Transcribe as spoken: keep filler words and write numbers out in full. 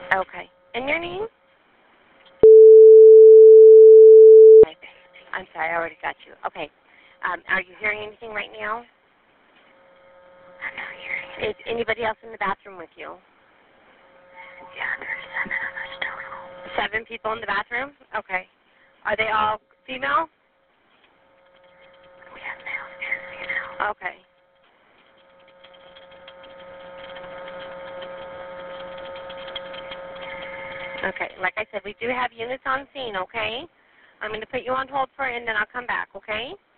Okay. And your name? Okay. I'm sorry, I already got you. Okay. Um, are you hearing anything right now? I'm not hearing Is anybody else in the bathroom with you? Yeah, there's seven of us total. Seven people in the bathroom? Okay. Are they all female? We have males and females. Okay. Okay. Like I said, we do have units on scene, okay? I'm going to put you on hold for, and then I'll come back, okay?